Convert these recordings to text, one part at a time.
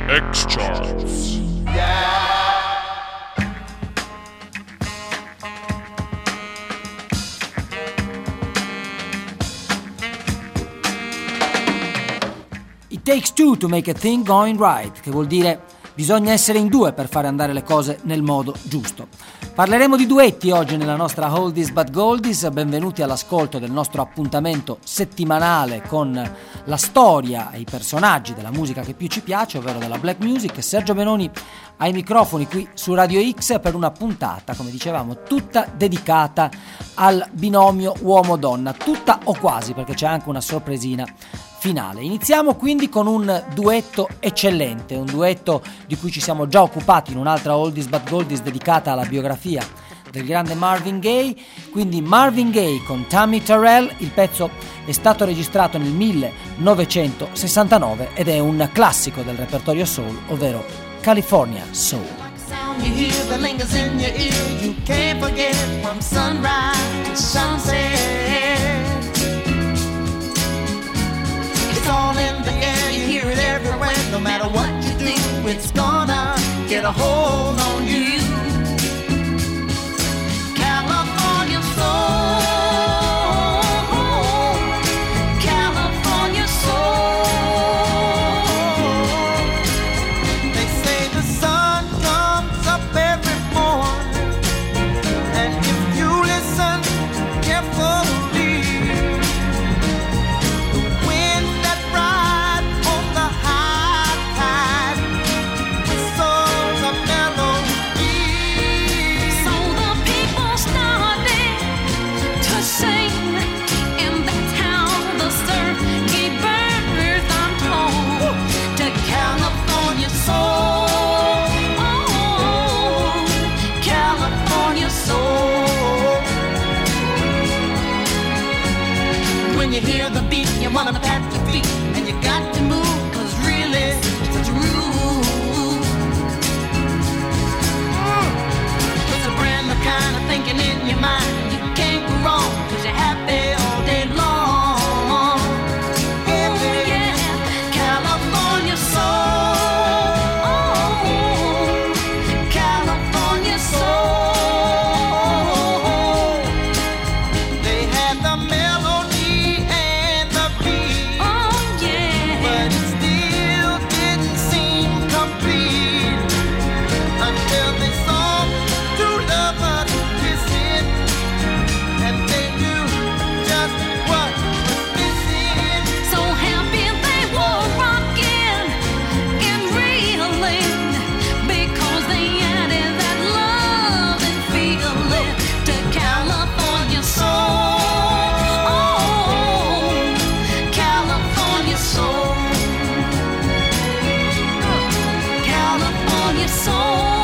X-Charts. It takes two to make a thing going right, che vuol dire bisogna essere in due per fare andare le cose nel modo giusto. Parleremo di duetti oggi nella nostra Oldies but Goldies. Benvenuti all'ascolto del nostro appuntamento settimanale con la storia e i personaggi della musica che più ci piace, ovvero della black music. Sergio Benoni ai microfoni qui su Radio X per una puntata, come dicevamo, tutta dedicata al binomio uomo-donna, tutta o quasi, perché c'è anche una sorpresina finale. Iniziamo quindi con un duetto eccellente, un duetto di cui ci siamo già occupati in un'altra Oldies but Goldies dedicata alla biografia del grande Marvin Gaye. Quindi Marvin Gaye con Tammy Terrell. Il pezzo è stato registrato nel 1969 ed è un classico del repertorio soul, ovvero California Soul. You hear the lingers in your ear, you can't forget from sunrise to sunset. It's all in the air, you hear it everywhere. No matter what you do, it's gonna get a hold on you. California soul, California soul. They say the sun comes up every morning, and if you listen carefully, the wind that rides on the high tide whistles a melody. So the people started to sing, and that's how the surf gave birth, I'm told, to California soul, California soul. When you hear the beat, you wanna pat your feet, and you got to move, 'cause really it's a groove. It's a brand new kind of thinking in your mind. You can't go wrong, 'cause you're happy all day long. Yeah, California soul, California soul. They had the melody and the beat, oh yeah. but it still didn't seem complete until they saw two lovers kissing, and they knew just what was missing. So happy they were rocking and reeling, because they added that love and feeling to California soul, California soul, California soul.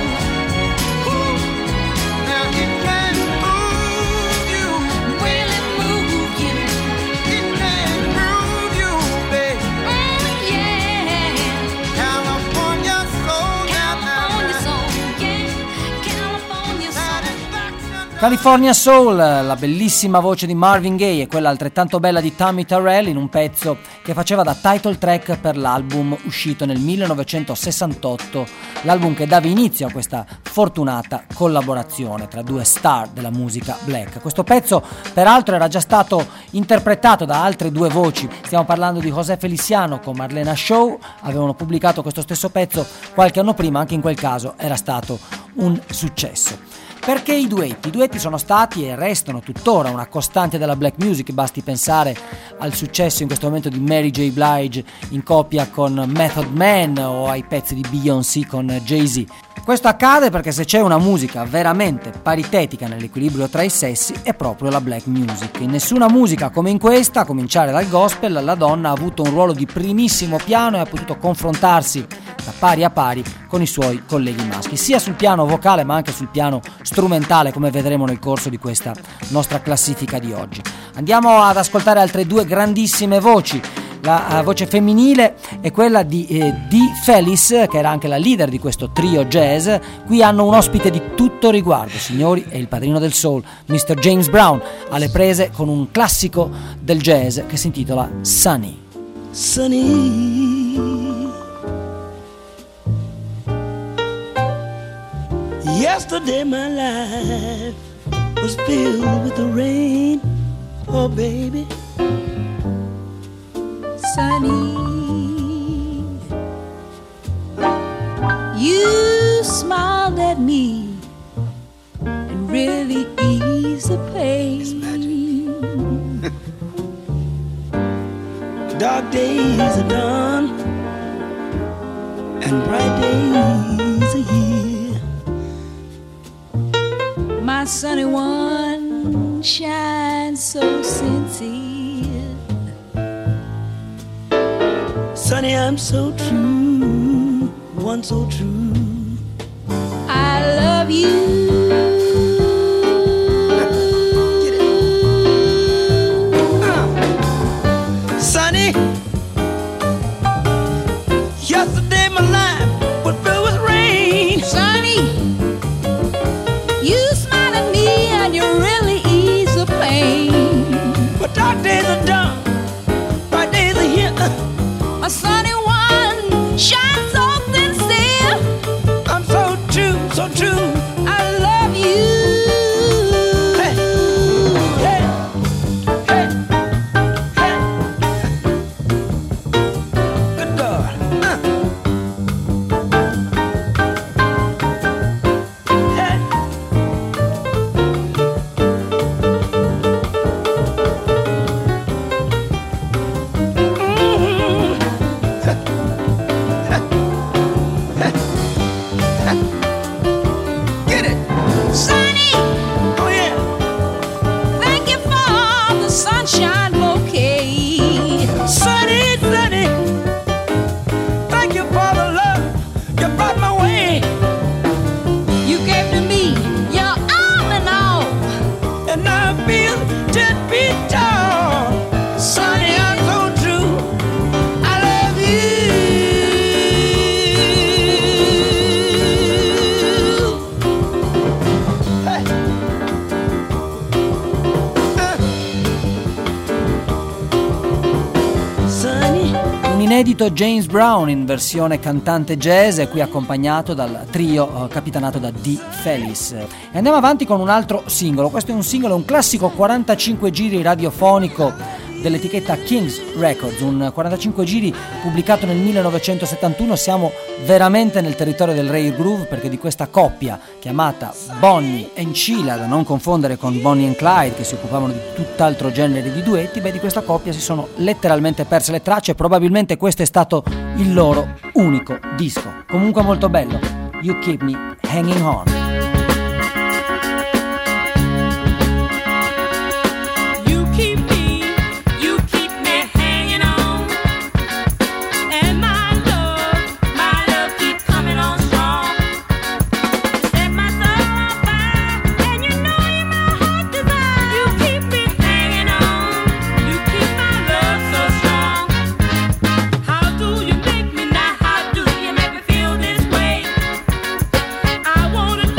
Now it can move you, Really move you, it can groove you, babe. yeah. California soul, California soul, yeah. California soul. satisfaction. California Soul, la bellissima voce di Marvin Gaye e quella altrettanto bella di Tammy Terrell in un pezzo che faceva da title track per l'album uscito nel 1968, l'album che dava inizio a questa fortunata collaborazione tra due star della musica black. Questo pezzo peraltro era già stato interpretato da altre due voci, stiamo parlando di José Feliciano con Marlena Shaw, avevano pubblicato questo stesso pezzo qualche anno prima, anche in quel caso era stato un successo. Perché i duetti? I duetti sono stati e restano tuttora una costante della black music, basti pensare al successo in questo momento di Mary J. Blige in coppia con Method Man o ai pezzi di Beyoncé con Jay-Z. Questo accade perché se c'è una musica veramente paritetica nell'equilibrio tra i sessi è proprio la black music. In nessuna musica come in questa, a cominciare dal gospel, la donna ha avuto un ruolo di primissimo piano e ha potuto confrontarsi da pari a pari con i suoi colleghi maschi, sia sul piano vocale ma anche sul piano strumentale, come vedremo nel corso di questa nostra classifica di oggi. Andiamo ad ascoltare altre due grandissime voci. La voce femminile è quella di Dee Fellis, che era anche la leader di questo trio jazz. Qui hanno un ospite di tutto riguardo, signori, è il padrino del soul, Mr. James Brown, alle prese con un classico del jazz che si intitola Sunny. Sunny, Yesterday my life was filled with the rain. Oh baby, Sunny, you smiled at me and really eased the pain. dark days are done and bright days are here. My sunny one shines so sincere. Sonny, I'm so true, one so true. I love you. Sonny, yesterday my life was filled with rain. Sonny, you smile at me and you really ease the pain. But dark days are done, bright days are here. A sunny one shines so sincere. I'm so true, so true. I love you. Hey, hey, hey, hey. Good God. Hey. Get it. Sunny, Oh yeah. thank you for the sunshine bouquet. Sunny, sunny. Thank you for the love you brought my way. You gave to me your all in all. And now I feel 10 feet tall. Sunny, I'm so true. I love you. Hey. Sunny. Un inedito James Brown in versione cantante jazz, qui accompagnato dal trio capitanato da Dee Fellis. E andiamo avanti con un altro singolo. Questo è un singolo, un classico 45 giri radiofonico dell'etichetta Kings Records, un 45 giri pubblicato nel 1971. Siamo veramente nel territorio del rare groove, perché di questa coppia chiamata Bonnie and Sheila, da non confondere con Bonnie and Clyde che si occupavano di tutt'altro genere di duetti, di questa coppia si sono letteralmente perse le tracce. Probabilmente questo è stato il loro unico disco. Comunque molto bello, You Keep Me Hanging On. You keep me hanging on, and my love keep coming on strong. Set my soul on fire, and you know you're my heart desire. You keep me hanging on, you keep my love so strong. How do you make me now? How do you make me feel this way? I wanna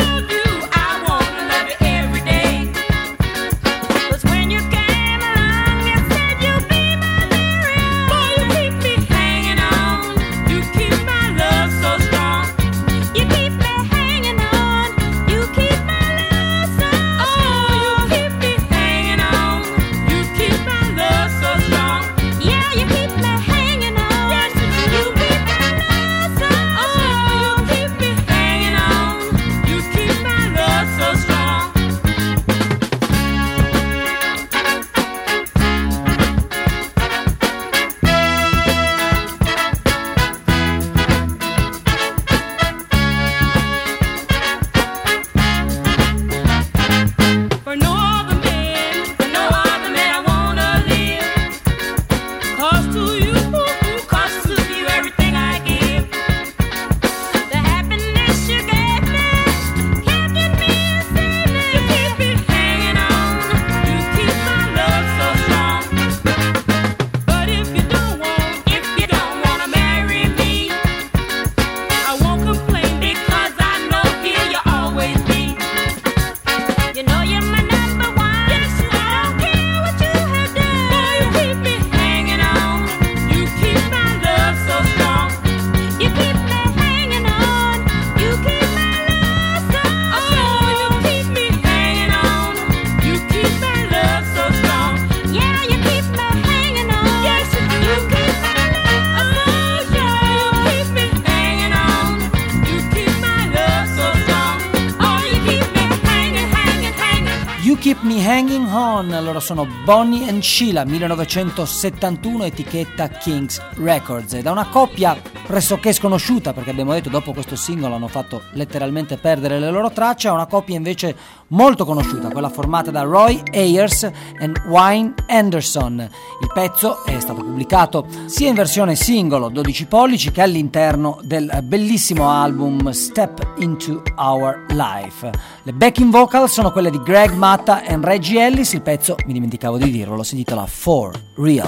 Hanging On, loro sono Bonnie and Sheila, 1971, etichetta Kings Records. E da una coppia pressoché sconosciuta, perché abbiamo detto dopo questo singolo hanno fatto letteralmente perdere le loro tracce, a una coppia invece molto conosciuta, quella formata da Roy Ayers e Wayne Anderson. Il pezzo è stato pubblicato sia in versione singolo 12 pollici che all'interno del bellissimo album Step Into Our Life. Le backing vocal sono quelle di Greg Matta e Reggie Ellis. Il pezzo, mi dimenticavo di dirlo, si intitola For Real.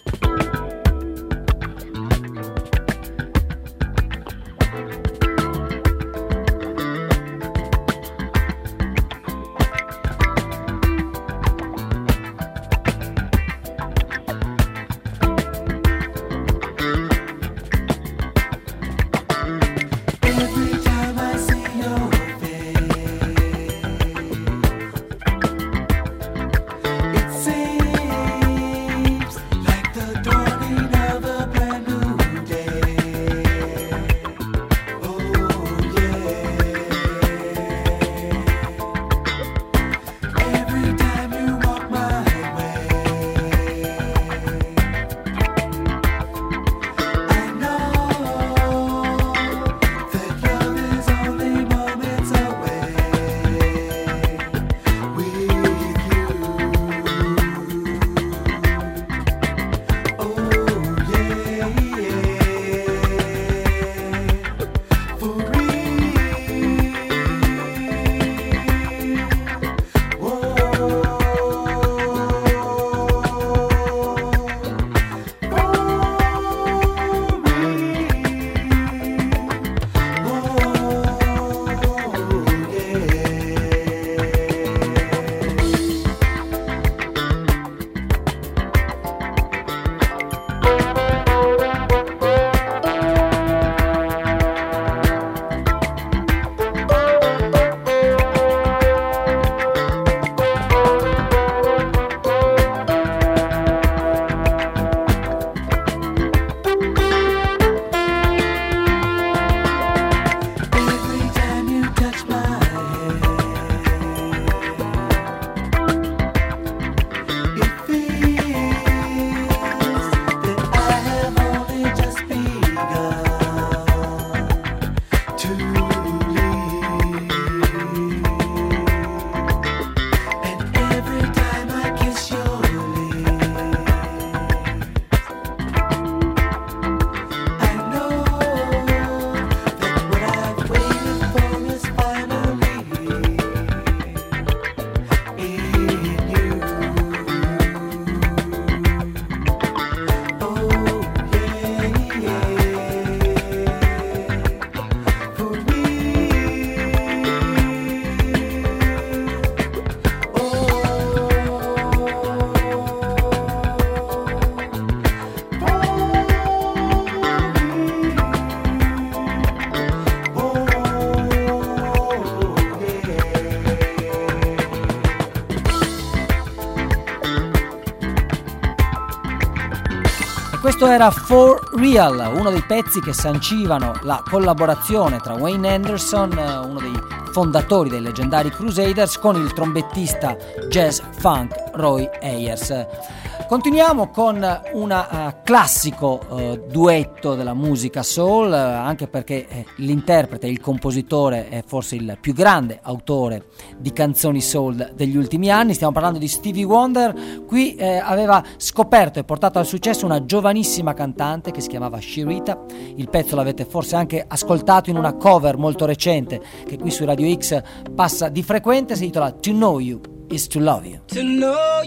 Questo era For Real, uno dei pezzi che sancivano la collaborazione tra Wayne Anderson, uno dei fondatori dei leggendari Crusaders, con il trombettista jazz funk Roy Ayers. Continuiamo con un classico duetto della musica soul, anche perché l'interprete, il compositore, è forse il più grande autore di canzoni soul degli ultimi anni. Stiamo parlando di Stevie Wonder. Qui aveva scoperto e portato al successo una giovanissima cantante che si chiamava Sherita. Il pezzo l'avete forse anche ascoltato in una cover molto recente che qui su Radio X passa di frequente, si intitola To Know You Is To Love You. To know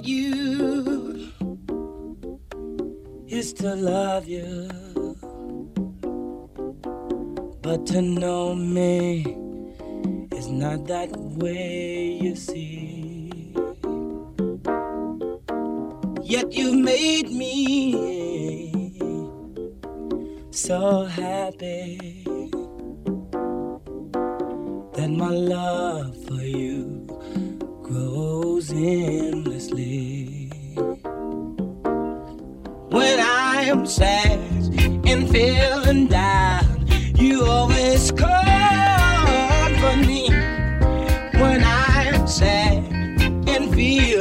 you is to love you, but to know me is not that way, you see. Yet you made me so happy that my love for you grows endlessly. When I am sad and feeling down, you always comfort me. When I am sad and feel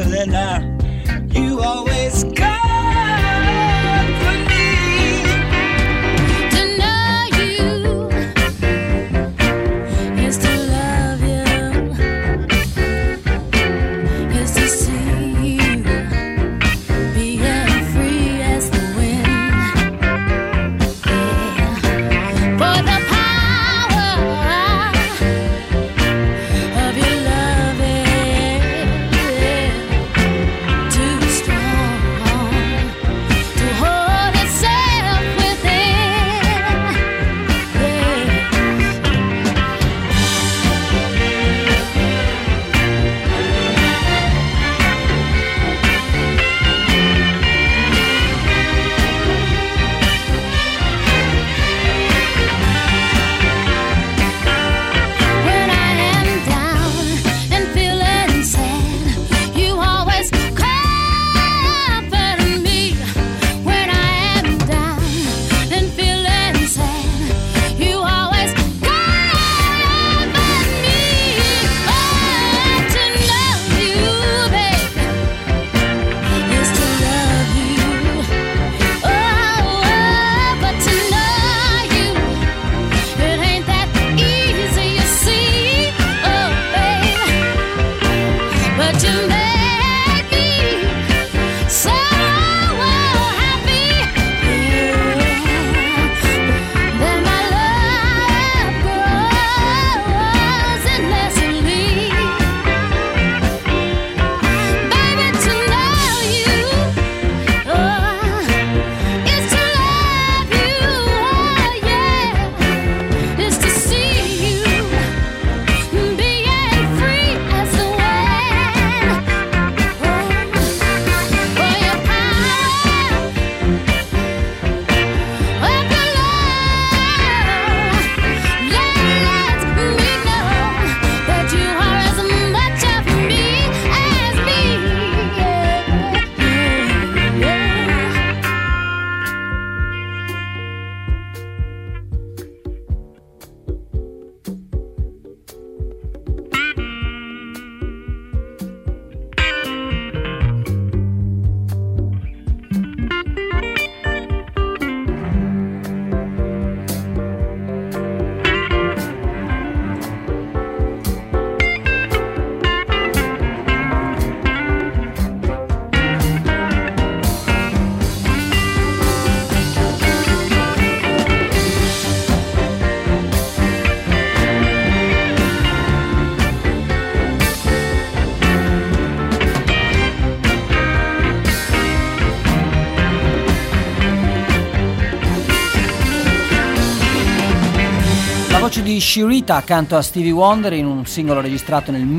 La voce di Sherita accanto a Stevie Wonder in un singolo registrato nel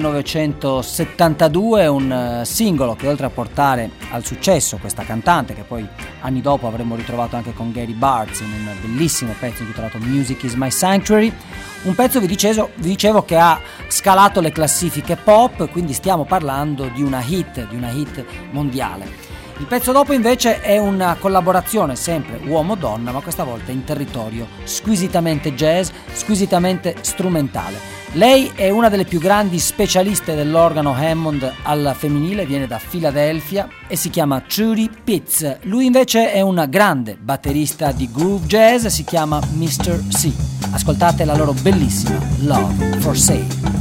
1972, un singolo che oltre a portare al successo questa cantante, che poi anni dopo avremmo ritrovato anche con Gary Bartz in un bellissimo pezzo intitolato Music is My Sanctuary, un pezzo vi dicevo che ha scalato le classifiche pop, quindi stiamo parlando di una hit mondiale. Il pezzo dopo invece è una collaborazione sempre uomo-donna, ma questa volta in territorio squisitamente jazz, squisitamente strumentale. Lei è una delle più grandi specialiste dell'organo Hammond al femminile, viene da Filadelfia e si chiama Trudy Pitts. Lui invece è un grande batterista di groove jazz, si chiama Mr. C. Ascoltate la loro bellissima Love for Sale.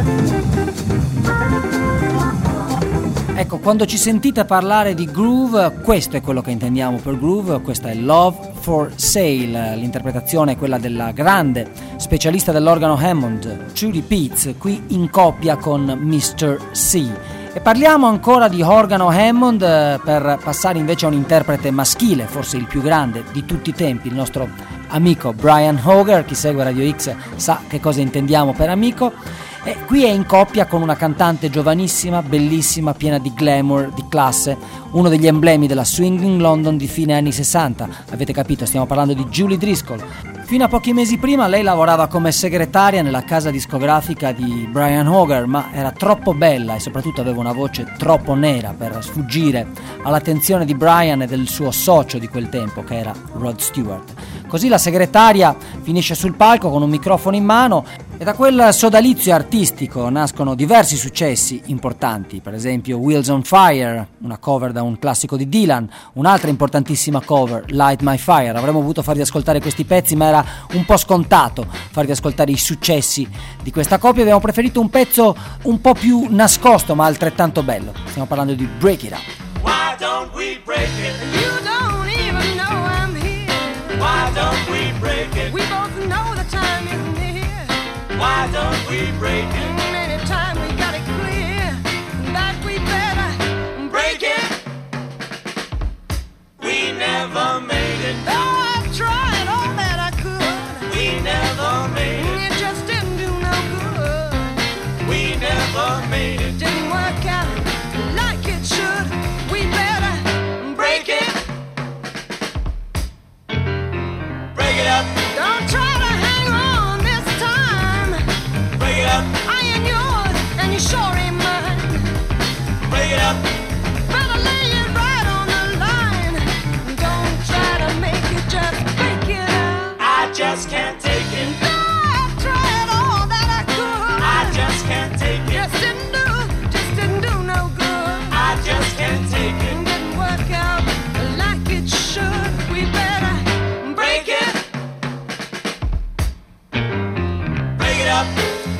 Ecco, quando ci sentite parlare di groove, questo è quello che intendiamo per groove. Questa è Love for Sale, l'interpretazione è quella della grande specialista dell'organo Hammond, Trudy Pitts, qui in coppia con Mr. C. E parliamo ancora di organo Hammond per passare invece a un interprete maschile, forse il più grande di tutti i tempi, il nostro amico Brian Hoger. Chi segue Radio X sa che cosa intendiamo per amico. E qui è in coppia con una cantante giovanissima, bellissima, piena di glamour, di classe, uno degli emblemi della swinging London di fine anni 60. Avete capito, stiamo parlando di Julie Driscoll. Fino a pochi mesi prima lei lavorava come segretaria nella casa discografica di Brian Hoger, ma era troppo bella e soprattutto aveva una voce troppo nera per sfuggire all'attenzione di Brian e del suo socio di quel tempo, che era Rod Stewart. Così la segretaria finisce sul palco con un microfono in mano e da quel sodalizio artistico nascono diversi successi importanti, per esempio Wheels on Fire, una cover da un classico di Dylan, un'altra importantissima cover, Light My Fire. Avremmo voluto farvi ascoltare questi pezzi, ma era un po' scontato farvi ascoltare i successi di questa coppia. Abbiamo preferito un pezzo un po' più nascosto ma altrettanto bello. Stiamo parlando di Break It Up. Why don't we break it? You don't even know I'm here. Why don't we break it? We both know the time is near. Why don't we break it? Anytime we got it clear that we better break it. We never made it. Oh, I've tried all that I could. We never made it. It just didn't do no good. We never made it. Didn't work out like it should. We better break it. Break it up. Don't try to hang on this time. Break it up. I ain't yours and you sure ain't mine. Break it up. Better lay it right on the line. Don't try to make it, just break it up. I just can't take it. I've tried all that I could. I just can't take it. Just didn't do no good. I just can't take it. Didn't work out like it should. We better break it. Break it up.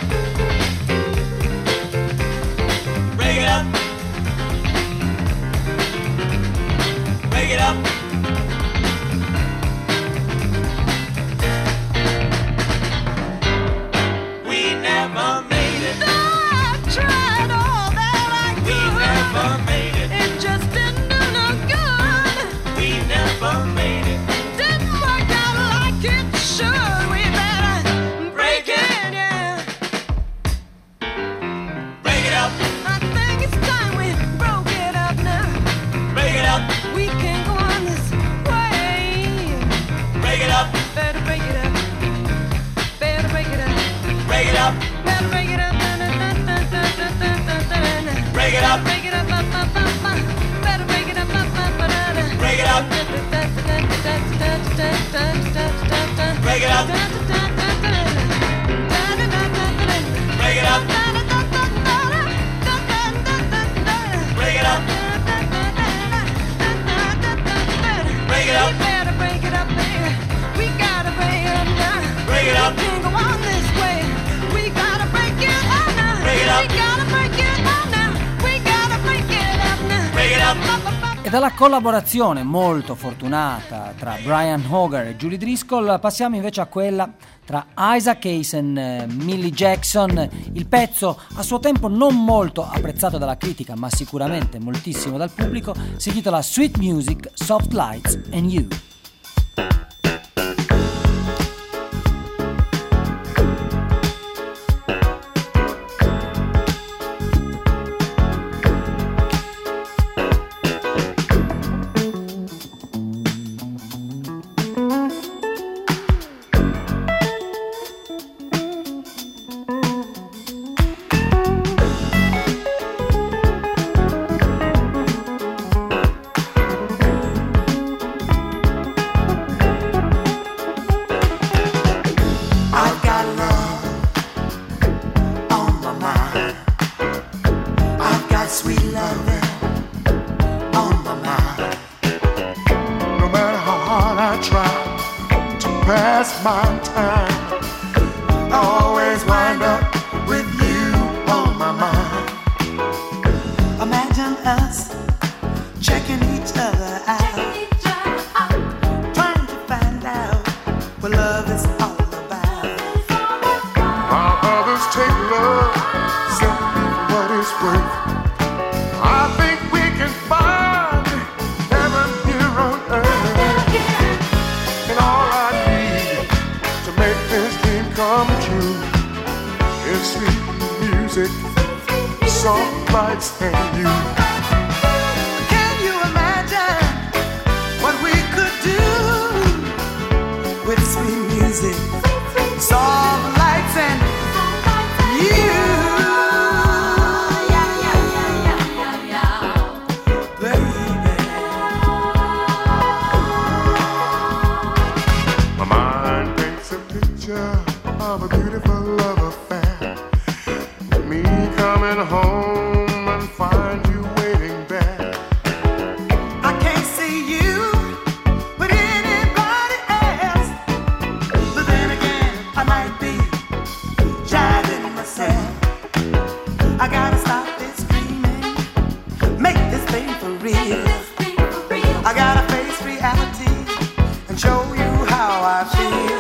Break it up. Break it up. We never made it. I've tried all that I We could. never made it. It just didn't do no good. We never made it. Didn't work out like it should. We better break it, yeah. Break it up. I think it's time we broke it up now. Break it up. We can't go on this way. Break it up. Better break it up. Better break it up. Break it up. Better break it up. Break it up. Break it up. Better break it up. Break it up. Break it up. Break it up. Break it up. Break it up. We better break it up, baby. We gotta break it up now. Break it up. We can't go on this way. We gotta break it up now. Break it up. We gotta break it up now. We gotta break it up now. Break it up. E dalla collaborazione molto fortunata tra Brian Hoger e Julie Driscoll passiamo invece a quella tra Isaac Hayes e Millie Jackson. Il pezzo, a suo tempo non molto apprezzato dalla critica ma sicuramente moltissimo dal pubblico, si intitola Sweet Music, Soft Lights and You. pass my time. I always wind up with you. soft lights and you. Can you imagine what we could do with sweet music, soft lights and you? Of a beautiful love affair, me coming home and find you waiting there. I can't see you with anybody else, but then again I might be jiving myself. I gotta stop this dreaming, make this thing for real. I gotta face reality and show you how I feel.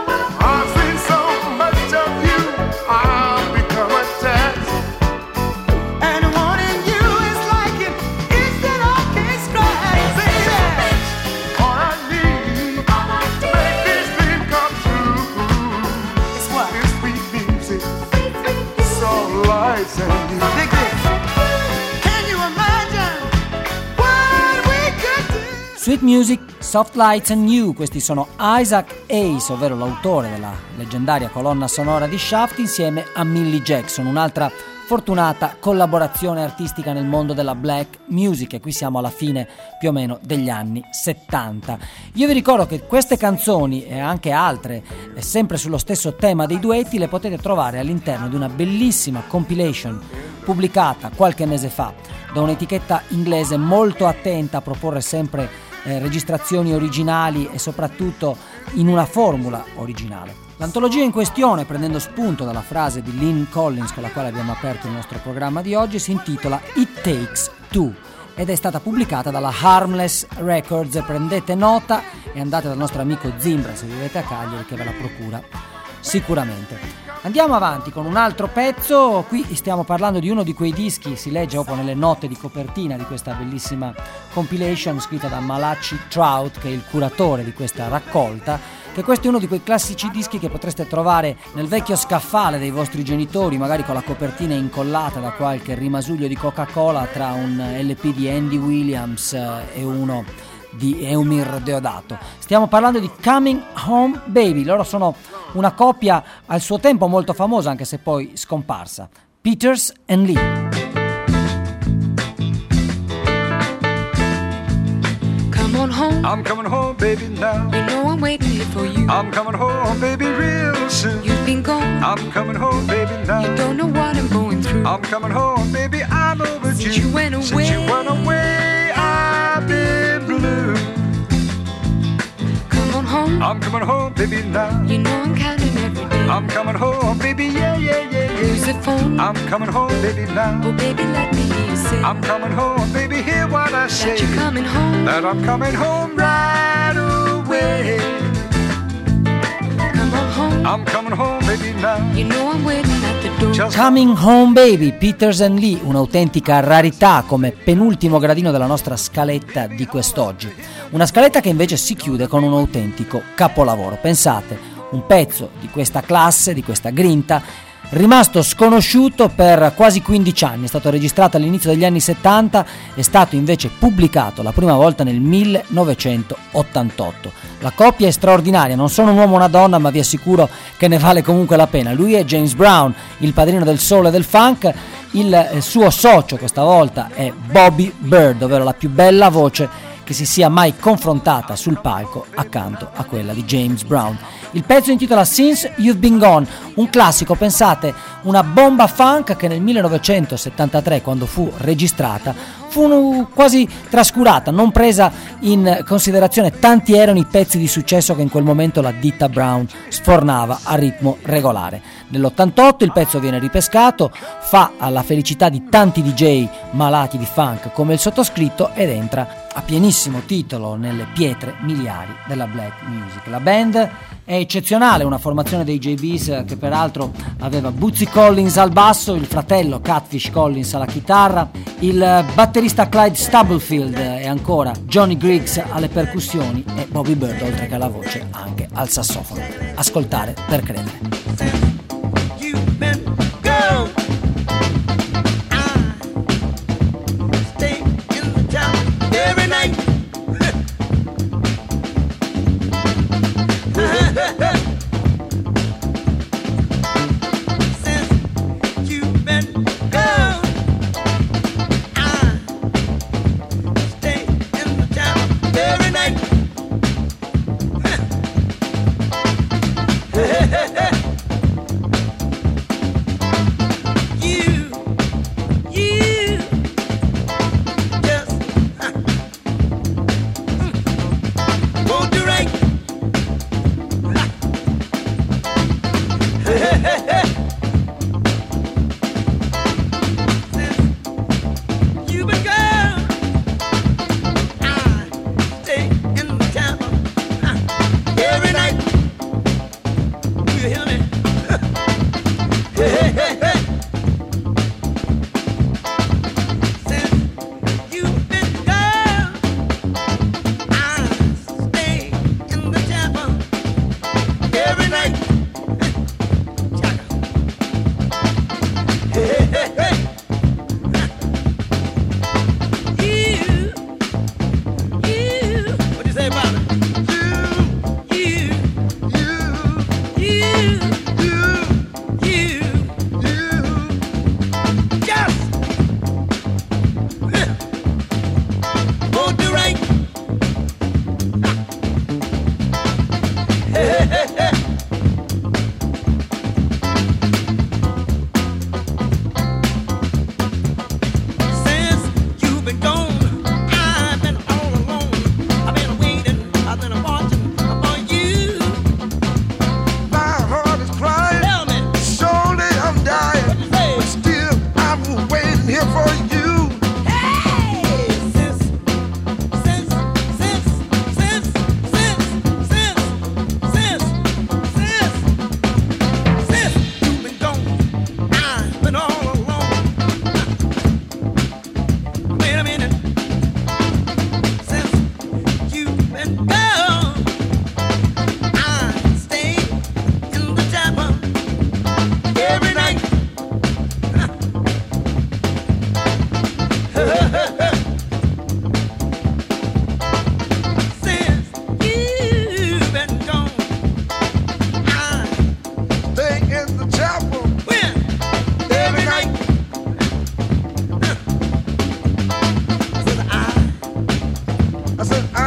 Sweet Music, Soft Lights and You, questi sono Isaac Hayes, ovvero l'autore della leggendaria colonna sonora di Shaft, insieme a Millie Jackson, un'altra fortunata collaborazione artistica nel mondo della black music, e qui siamo alla fine più o meno degli anni 70. Io vi ricordo che queste canzoni e anche altre, sempre sullo stesso tema dei duetti, le potete trovare all'interno di una bellissima compilation pubblicata qualche mese fa da un'etichetta inglese molto attenta a proporre sempre registrazioni originali e soprattutto in una formula originale. L'antologia in questione, prendendo spunto dalla frase di Lynn Collins con la quale abbiamo aperto il nostro programma di oggi, si intitola It Takes Two ed è stata pubblicata dalla Harmless Records. Prendete nota e andate dal nostro amico Zimbra se vivete a Cagliari, che ve la procura sicuramente. Andiamo avanti con un altro pezzo. Qui stiamo parlando di uno di quei dischi, si legge proprio nelle note di copertina di questa bellissima compilation scritta da Malachi Trout, che è il curatore di questa raccolta, che questo è uno di quei classici dischi che potreste trovare nel vecchio scaffale dei vostri genitori, magari con la copertina incollata da qualche rimasuglio di Coca-Cola tra un LP di Andy Williams e uno di Eumir Deodato. Stiamo parlando di Coming Home Baby. Loro sono una coppia al suo tempo molto famosa, anche se poi scomparsa, Peters and Lee. Come on home, I'm coming home, baby, now. you know I'm waiting here for you. I'm coming home, baby, real soon. You've been gone, I'm coming home, baby, now. you don't know what I'm going through. I'm coming home, baby, I'm overdue. Since you went away, Since you went away, I've been blue. come on home, I'm coming home, baby, now. you know I'm counting every day. I'm coming home, baby, yeah, yeah, yeah, Use yeah. the phone, I'm coming home, baby, now. oh baby, let me hear you say I'm coming home, baby, hear what I say. that you're coming home. That I'm coming home right away. Come on home, I'm coming home, baby, now. you know I'm waiting at the door. Just Coming Home Baby, Peters and Lee, un'autentica rarità come penultimo gradino della nostra scaletta di quest'oggi. Una scaletta che invece si chiude con un autentico capolavoro. Pensate, un pezzo di questa classe, di questa grinta, rimasto sconosciuto per quasi 15 anni, è stato registrato all'inizio degli anni 70, è stato invece pubblicato la prima volta nel 1988. La coppia è straordinaria, non sono un uomo e una donna, ma vi assicuro che ne vale comunque la pena. Lui è James Brown, il padrino del soul e del funk, il suo socio questa volta è Bobby Bird, ovvero la più bella voce che si sia mai confrontata sul palco accanto a quella di James Brown. Il pezzo intitola Since You've Been Gone, un classico, pensate, una bomba funk che nel 1973, quando fu registrata, fu quasi trascurata, non presa in considerazione. Tanti erano i pezzi di successo che in quel momento la ditta Brown sfornava a ritmo regolare. Nell'88 il pezzo viene ripescato, fa alla felicità di tanti DJ malati di funk come il sottoscritto ed entra a pienissimo titolo nelle pietre miliari della black music. La band è eccezionale, una formazione dei JBs che peraltro aveva Bootsy Collins al basso, il fratello Catfish Collins alla chitarra, il batterista Clyde Stubblefield e ancora Johnny Griggs alle percussioni e Bobby Bird, oltre che alla voce, anche al sassofono. Ascoltare per credere. You've been gone. I'm here for you. Hey, since you've been gone, I've been all alone. Wait a minute. Since you've been gone, I stay in the tavern every night. Since you've been gone, I Stay in the chapel win every night. Says I said I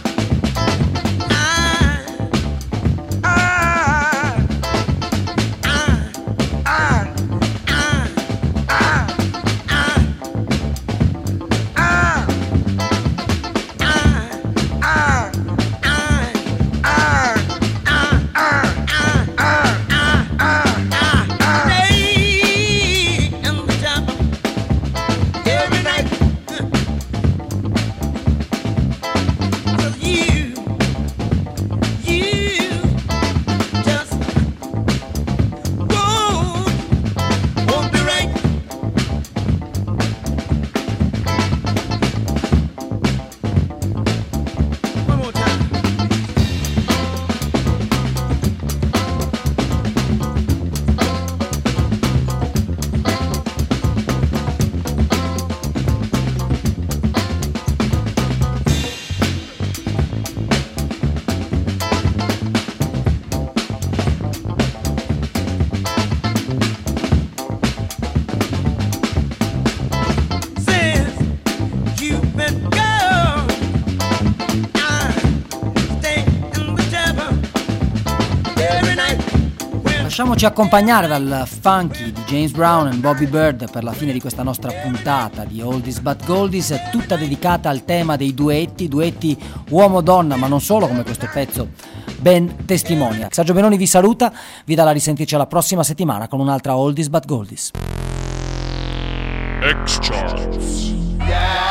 stay in the chapel every night. Says you just won't be right. One more time. Since you've been gone, I stay in the tavern every night. Lasciamoci accompagnare dal funky di James Brown e Bobby Bird per la fine di questa nostra puntata di Oldies but Goldies, tutta dedicata al tema dei duetti uomo-donna, ma non solo, come questo pezzo ben testimonia. Sergio Benoni vi saluta, vi dà la risentirci alla prossima settimana con un'altra Oldies but Goldies. X-Charts. yeah.